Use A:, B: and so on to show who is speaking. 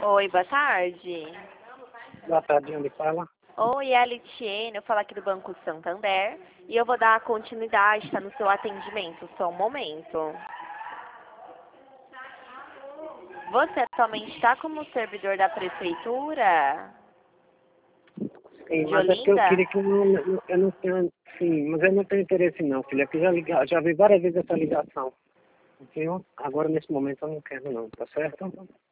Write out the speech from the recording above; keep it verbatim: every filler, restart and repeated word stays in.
A: Oi, boa tarde.
B: Boa tarde, onde fala?
A: Oi, é a Litiene, eu falo aqui do Banco Santander e eu vou dar continuidade, tá, no seu atendimento, só um momento. Você atualmente está como servidor da prefeitura
B: Sim,
A: de
B: mas é que eu
A: Olinda?
B: queria que eu não, eu não tenho, sim, mas eu não tenho interesse não, filha, que já liga, já vi várias vezes essa ligação, viu? Agora nesse momento eu não quero não, tá certo?